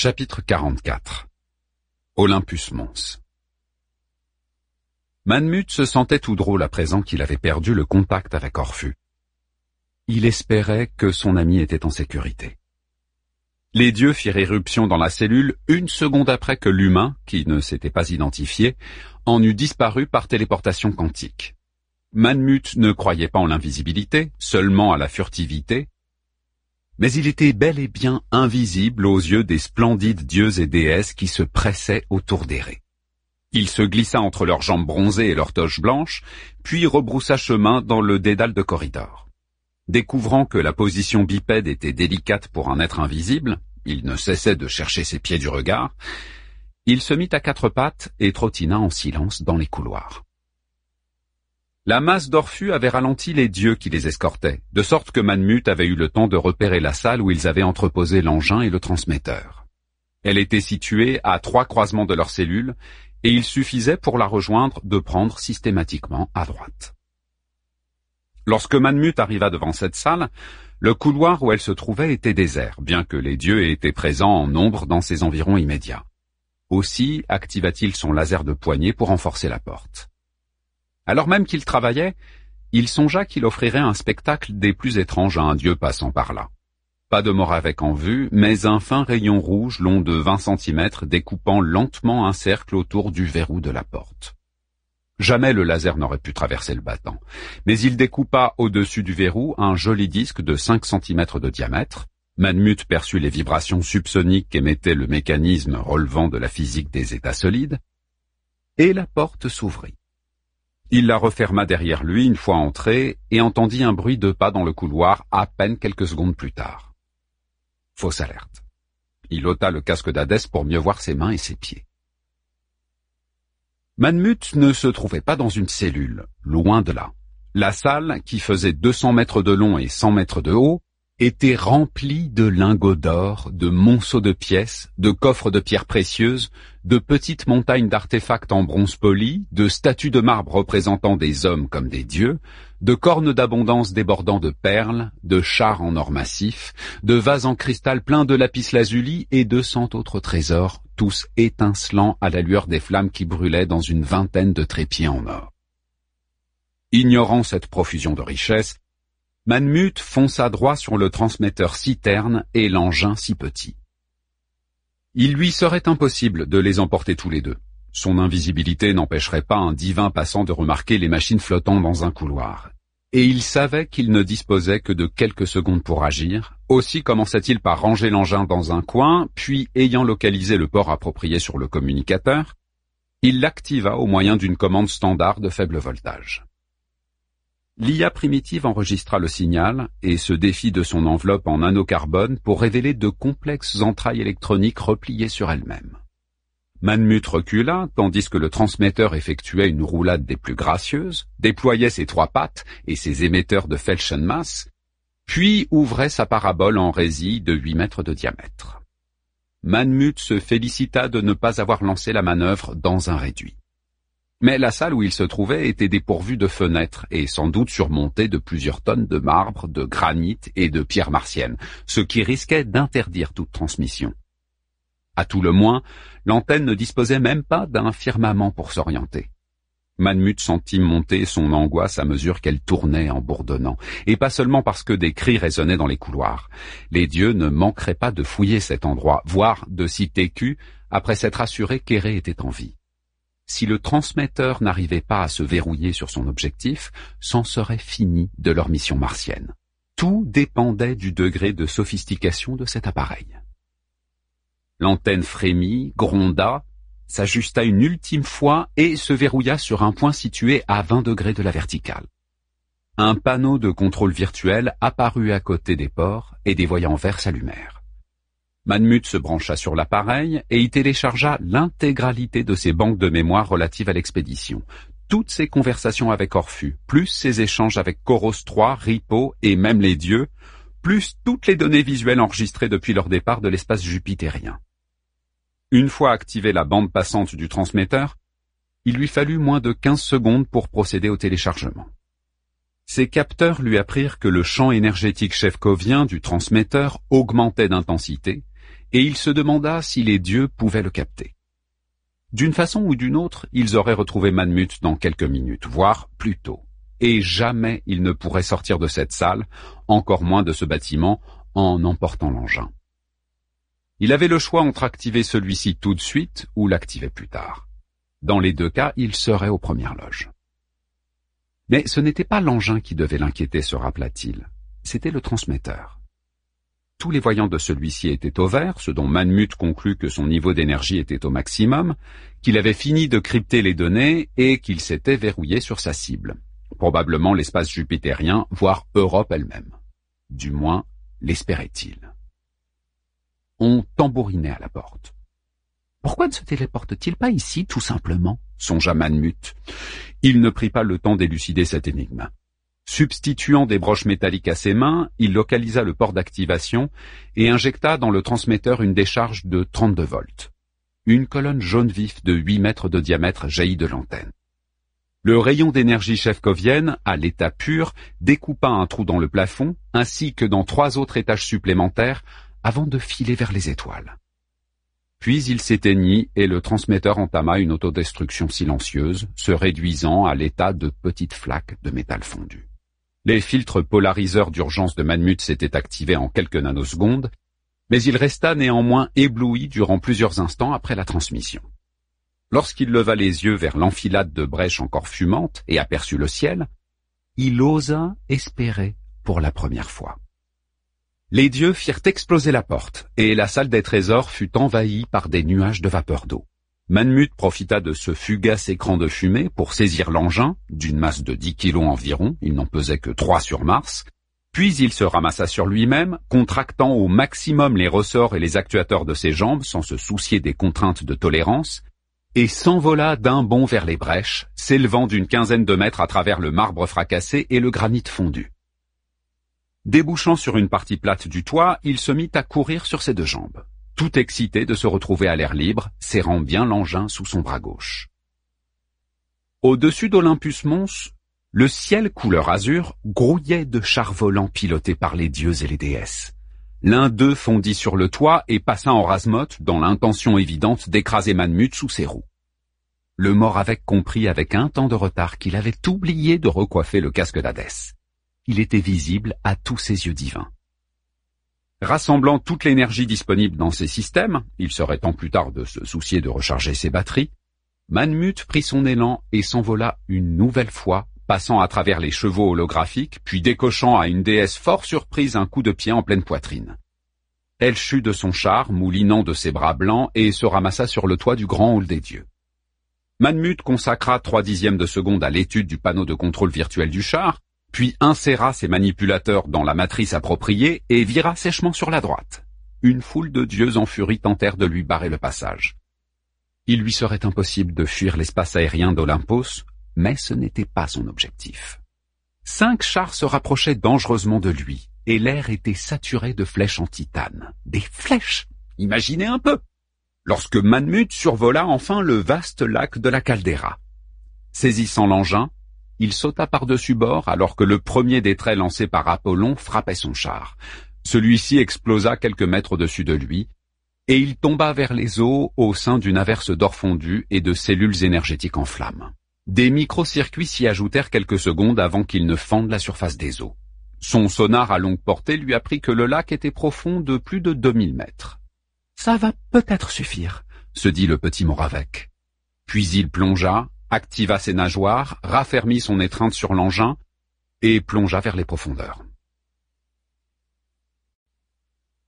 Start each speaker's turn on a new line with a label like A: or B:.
A: Chapitre 44. Olympus Mons. Manmut se sentait tout drôle à présent qu'il avait perdu le contact avec Orphus. Il espérait que son ami était en sécurité. Les dieux firent irruption dans la cellule une seconde après que l'humain, qui ne s'était pas identifié, en eut disparu par téléportation quantique. Manmut ne croyait pas en l'invisibilité, seulement à la furtivité, mais il était bel et bien invisible aux yeux des splendides dieux et déesses qui se pressaient autour des raies. Il se glissa entre leurs jambes bronzées et leurs toches blanches, puis rebroussa chemin dans le dédale de corridors. Découvrant que la position bipède était délicate pour un être invisible, il ne cessait de chercher ses pieds du regard, il se mit à quatre pattes et trottina en silence dans les couloirs. La masse d'Orphus avait ralenti les dieux qui les escortaient, de sorte que Manmut avait eu le temps de repérer la salle où ils avaient entreposé l'engin et le transmetteur. Elle était située à 3 croisements de leurs cellules, et il suffisait pour la rejoindre de prendre systématiquement à droite. Lorsque Manmut arriva devant cette salle, le couloir où elle se trouvait était désert, bien que les dieux aient été présents en nombre dans ses environs immédiats. Aussi activa-t-il son laser de poignée pour renforcer la porte. Alors même qu'il travaillait, il songea qu'il offrirait un spectacle des plus étranges à un dieu passant par là. Pas de Moravec en vue, mais un fin rayon rouge long de 20 cm découpant lentement un cercle autour du verrou de la porte. Jamais le laser n'aurait pu traverser le battant, mais il découpa au-dessus du verrou un joli disque de 5 cm de diamètre. Manmut perçut les vibrations subsoniques qu'émettait le mécanisme relevant de la physique des états solides, et la porte s'ouvrit. Il la referma derrière lui une fois entré et entendit un bruit de pas dans le couloir à peine quelques secondes plus tard. Fausse alerte. Il ôta le casque d'Hadès pour mieux voir ses mains et ses pieds. Manmut ne se trouvait pas dans une cellule, loin de là. La salle, qui faisait 200 mètres de long et 100 mètres de haut, était remplie de lingots d'or, de monceaux de pièces, de coffres de pierres précieuses, de petites montagnes d'artefacts en bronze poli, de statues de marbre représentant des hommes comme des dieux, de cornes d'abondance débordant de perles, de chars en or massif, de vases en cristal pleins de lapis-lazuli et de 100 autres trésors, tous étincelants à la lueur des flammes qui brûlaient dans une vingtaine de trépieds en or. Ignorant cette profusion de richesses, Manmut fonça droit sur le transmetteur si terne et l'engin si petit. Il lui serait impossible de les emporter tous les deux. Son invisibilité n'empêcherait pas un divin passant de remarquer les machines flottant dans un couloir. Et il savait qu'il ne disposait que de quelques secondes pour agir. Aussi commença-t-il par ranger l'engin dans un coin, puis, ayant localisé le port approprié sur le communicateur, il l'activa au moyen d'une commande standard de faible voltage. L'IA primitive enregistra le signal et se défit de son enveloppe en nanocarbone pour révéler de complexes entrailles électroniques repliées sur elles-mêmes. Manmut recula, tandis que le transmetteur effectuait une roulade des plus gracieuses, déployait ses 3 pattes et ses émetteurs de Felchenmass, puis ouvrait sa parabole en résille de 8 mètres de diamètre. Manmut se félicita de ne pas avoir lancé la manœuvre dans un réduit. Mais la salle où il se trouvait était dépourvue de fenêtres et sans doute surmontée de plusieurs tonnes de marbre, de granit et de pierres martiennes, ce qui risquait d'interdire toute transmission. À tout le moins, l'antenne ne disposait même pas d'un firmament pour s'orienter. Manmut sentit monter son angoisse à mesure qu'elle tournait en bourdonnant, et pas seulement parce que des cris résonnaient dans les couloirs. Les dieux ne manqueraient pas de fouiller cet endroit, voire de s'y técu, après s'être assurés qu'Hérée était en vie. Si le transmetteur n'arrivait pas à se verrouiller sur son objectif, c'en serait fini de leur mission martienne. Tout dépendait du degré de sophistication de cet appareil. L'antenne frémit, gronda, s'ajusta une ultime fois et se verrouilla sur un point situé à 20 degrés de la verticale. Un panneau de contrôle virtuel apparut à côté des ports et des voyants verts s'allumèrent. Manmut se brancha sur l'appareil et y téléchargea l'intégralité de ses banques de mémoire relatives à l'expédition, toutes ses conversations avec Orphus, plus ses échanges avec Choros III, Ripo et même les dieux, plus toutes les données visuelles enregistrées depuis leur départ de l'espace jupitérien. Une fois activée la bande passante du transmetteur, il lui fallut moins de 15 secondes pour procéder au téléchargement. Ses capteurs lui apprirent que le champ énergétique chefkovien du transmetteur augmentait d'intensité et il se demanda si les dieux pouvaient le capter. D'une façon ou d'une autre, ils auraient retrouvé Manmuth dans quelques minutes, voire plus tôt, et jamais il ne pourrait sortir de cette salle, encore moins de ce bâtiment, en emportant l'engin. Il avait le choix entre activer celui-ci tout de suite ou l'activer plus tard. Dans les deux cas, il serait aux premières loges. Mais ce n'était pas l'engin qui devait l'inquiéter, se rappela-t-il. C'était le transmetteur. Tous les voyants de celui-ci étaient au vert, ce dont Manmuth conclut que son niveau d'énergie était au maximum, qu'il avait fini de crypter les données et qu'il s'était verrouillé sur sa cible. Probablement l'espace jupitérien, voire Europe elle-même. Du moins, l'espérait-il. On tambourinait à la porte. Pourquoi ne se téléporte-t-il pas ici, tout simplement, songea Manmuth. Il ne prit pas le temps d'élucider cette énigme. Substituant des broches métalliques à ses mains, il localisa le port d'activation et injecta dans le transmetteur une décharge de 32 volts. Une colonne jaune vif de 8 mètres de diamètre jaillit de l'antenne. Le rayon d'énergie chefkovienne, à l'état pur, découpa un trou dans le plafond, ainsi que dans 3 autres étages supplémentaires, avant de filer vers les étoiles. Puis il s'éteignit et le transmetteur entama une autodestruction silencieuse, se réduisant à l'état de petites flaques de métal fondu. Les filtres polariseurs d'urgence de Manmuth s'étaient activés en quelques nanosecondes, mais il resta néanmoins ébloui durant plusieurs instants après la transmission. Lorsqu'il leva les yeux vers l'enfilade de brèches encore fumantes et aperçut le ciel, il osa espérer pour la première fois. Les dieux firent exploser la porte, et la salle des trésors fut envahie par des nuages de vapeur d'eau. Manmuth profita de ce fugace écran de fumée pour saisir l'engin, d'une masse de 10 kilos environ, il n'en pesait que 3 sur Mars, puis il se ramassa sur lui-même, contractant au maximum les ressorts et les actuateurs de ses jambes sans se soucier des contraintes de tolérance, et s'envola d'un bond vers les brèches, s'élevant d'une quinzaine de mètres à travers le marbre fracassé et le granit fondu. Débouchant sur une partie plate du toit, il se mit à courir sur ses 2 jambes, tout excité de se retrouver à l'air libre, serrant bien l'engin sous son bras gauche. Au-dessus d'Olympus Mons, le ciel couleur azur grouillait de chars volants pilotés par les dieux et les déesses. L'un d'eux fondit sur le toit et passa en rase-motte dans l'intention évidente d'écraser Manmuth sous ses roues. Le Moravec comprit avec un temps de retard qu'il avait oublié de recoiffer le casque d'Hadès. Il était visible à tous ses yeux divins. Rassemblant toute l'énergie disponible dans ses systèmes, il serait temps plus tard de se soucier de recharger ses batteries, Manmuth prit son élan et s'envola une nouvelle fois, passant à travers les chevaux holographiques, puis décochant à une déesse fort surprise un coup de pied en pleine poitrine. Elle chut de son char, moulinant de ses bras blancs, et se ramassa sur le toit du grand hall des dieux. Manmuth consacra 3/10 de seconde à l'étude du panneau de contrôle virtuel du char, puis inséra ses manipulateurs dans la matrice appropriée et vira sèchement sur la droite. Une foule de dieux en furie tentèrent de lui barrer le passage. Il lui serait impossible de fuir l'espace aérien d'Olympos, mais ce n'était pas son objectif. 5 chars se rapprochaient dangereusement de lui, et l'air était saturé de flèches en titane. Des flèches! Imaginez un peu! Lorsque Manmuth survola enfin le vaste lac de la caldeira. Saisissant l'engin, il sauta par-dessus bord alors que le premier des traits lancés par Apollon frappait son char. Celui-ci explosa quelques mètres au-dessus de lui, et il tomba vers les eaux au sein d'une averse d'or fondu et de cellules énergétiques en flammes. Des micro-circuits s'y ajoutèrent quelques secondes avant qu'il ne fende la surface des eaux. Son sonar à longue portée lui apprit que le lac était profond de plus de 2000 mètres. « Ça va peut-être suffire », se dit le petit Moravec. Puis il plongea, activa ses nageoires, raffermit son étreinte sur l'engin et plongea vers les profondeurs.